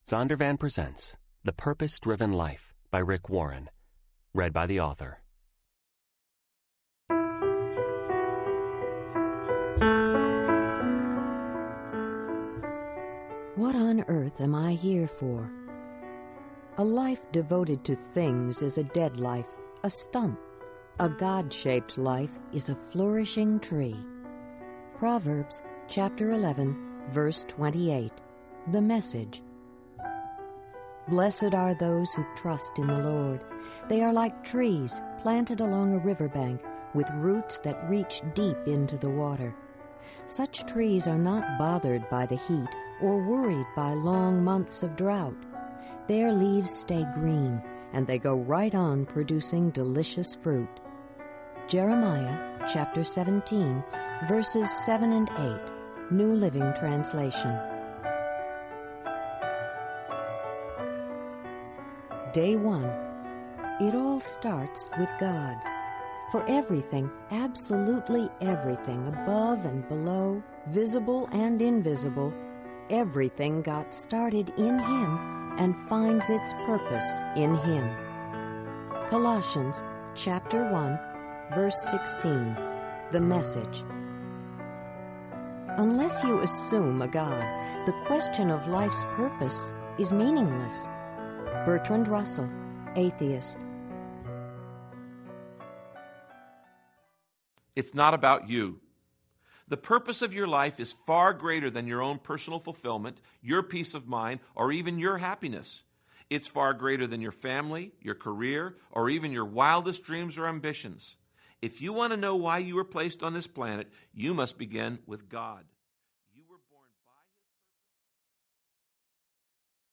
Zondervan presents The Purpose-Driven Life by Rick Warren. Read by the author. What on earth am I here for? A life devoted to things is a dead life, a stump. A God-shaped life is a flourishing tree. Proverbs chapter 11, verse 28. The Message. Blessed are those who trust in the Lord. They are like trees planted along a riverbank with roots that reach deep into the water. Such trees are not bothered by the heat or worried by long months of drought. Their leaves stay green, and they go right on producing delicious fruit. Jeremiah chapter 17, verses 7 and 8, New Living Translation. Day 1. It all starts with God. For everything, absolutely everything, above and below, visible and invisible, everything got started in Him and finds its purpose in Him. Colossians chapter 1, verse 16, The Message. Unless you assume a God, the question of life's purpose is meaningless. Bertrand Russell, atheist. It's not about you. The purpose of your life is far greater than your own personal fulfillment, your peace of mind, or even your happiness. It's far greater than your family, your career, or even your wildest dreams or ambitions. If you want to know why you were placed on this planet, you must begin with God.